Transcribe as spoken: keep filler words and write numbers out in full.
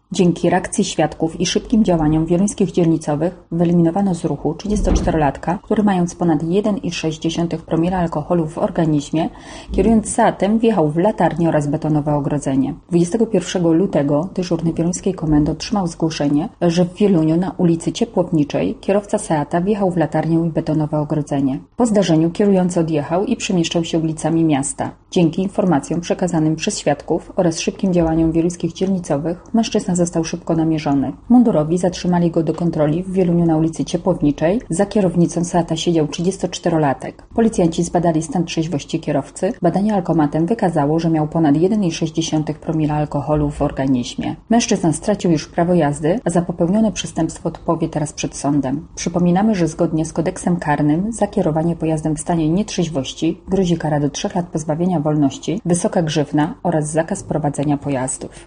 Dzięki reakcji świadków i szybkim działaniom wieluńskich dzielnicowych wyeliminowano z ruchu trzydziestoczterolatka, który mając ponad jeden przecinek sześć promila alkoholu w organizmie, kierując Seatem wjechał w latarnię oraz betonowe ogrodzenie. dwudziestego pierwszego lutego dyżurny wieluńskiej komendy otrzymał zgłoszenie, że w Wieluniu na ulicy Ciepłowniczej kierowca Seata wjechał w latarnię i betonowe ogrodzenie. Po zdarzeniu kierujący odjechał i przemieszczał się ulicami miasta. Dzięki informacjom przekazanym przez świadków oraz szybkim działaniom wieluńskich dzielnicowych mężczyzna został szybko namierzony. Mundurowi zatrzymali go do kontroli w Wieluniu na ulicy Ciepłowniczej. Za kierownicą Seata siedział trzydziestoczterolatek. Policjanci zbadali stan trzeźwości kierowcy. Badanie alkomatem wykazało, że miał ponad jeden przecinek sześć promila alkoholu w organizmie. Mężczyzna stracił już prawo jazdy, a za popełnione przestępstwo odpowie teraz przed sądem. Przypominamy, że zgodnie z kodeksem karnym za kierowanie pojazdem w stanie nietrzeźwości grozi kara do trzech lat pozbawienia wolności, wysoka grzywna oraz zakaz prowadzenia pojazdów.